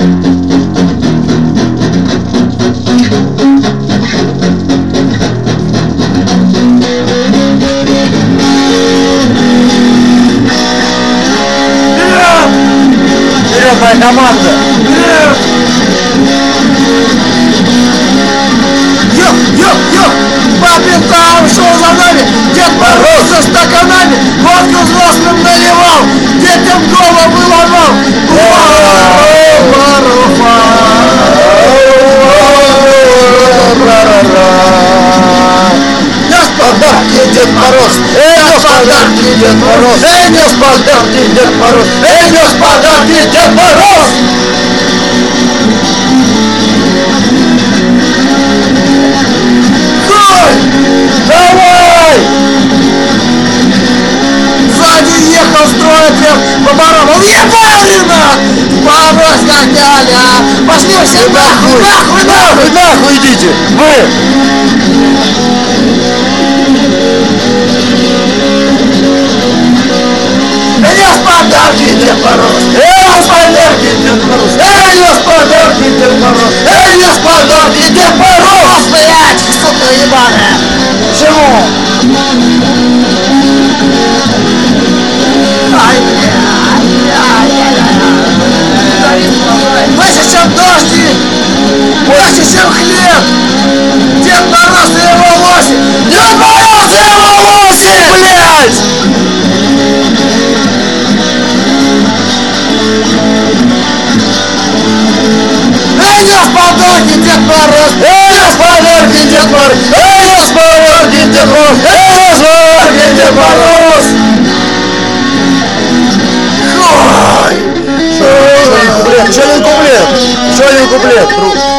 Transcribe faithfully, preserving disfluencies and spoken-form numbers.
Серьезная команда! Ёп, ёп, ёп! Папин там шел за нами! Дед Мороз со стаканами! Водку взрослым наливал! Детям головы ломал! Подарки, Дед Мороз! Эй, нес подарки, Дед Мороз! Эй, нес подарки, Дед Мороз! Эй, нес подарки, Дед Мороз! Стой! Давай! Сзади ехал строя прям по барабану. Ебалина! Мороз гоняли, а! Пошли все нахуй, нахуй, нахуй, нахуй идите! Вы! Нес подарки, Дед Мороз! Эй, нес подарки, Дед Мороз! Эй, нес подарки, Дед Мороз! Эй, нес подарки, Дед Мороз! Блять, сука ебаная! Почему? Ай, больше, чем дождик! Больше, чем хлеб! Дед Мороз и его лоси! Дед Мороз и его лоси! Блять! Эй, нес подарки, Дед Мороз! Эй, нес подарки, Дед Мороз! Эй, нес подарки, Дед Мороз! Эй, нес подарки, Дед Мороз! Ой! Что один куплет? Что один куплет?